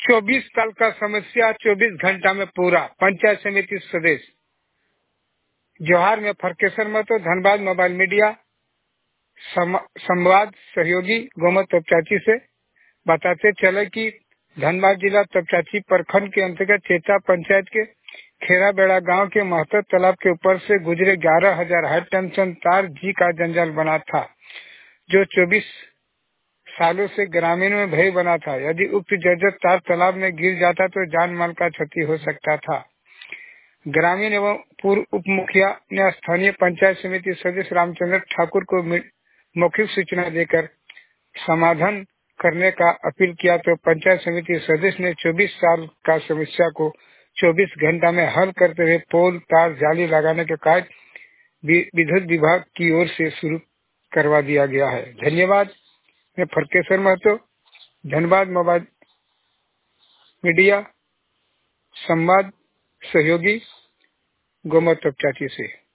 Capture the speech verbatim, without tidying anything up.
चौबीस साल का समस्या चौबीस घंटा में पूरा। पंचायत समिति सदस्य जोहार में फरकेश्वर महतो, धनबाद मोबाइल मीडिया सम, संवाद सहयोगी गोमत तोपचाची से बताते चले कि धनबाद जिला तोपचाची प्रखंड के अंतर्गत चेता पंचायत के खेरा बेड़ा गांव के महतो तालाब के ऊपर से गुजरे ग्यारह हजार हाई टेंशन तार जी का जंजाल बना था, जो चौबीस सालों से ग्रामीणों में भय बना था। यदि उक्त जर्जर तार तालाब में गिर जाता तो जान माल का क्षति हो सकता था। ग्रामीण एवं पूर्व उप मुखिया ने स्थानीय पंचायत समिति सदस्य रामचंद्र ठाकुर को मौखिक सूचना देकर समाधान करने का अपील किया, तो पंचायत समिति सदस्य ने चौबीस साल का समस्या को चौबीस घंटा में हल करते हुए पोल तार जाली लगाने के कार्य विद्युत विभाग की ओर से शुरू करवा दिया गया है। धन्यवाद। मैं फरकेश्वर महतो, धनबाद मोबाइल मीडिया संवाद सहयोगी गोमत तोपचाची से।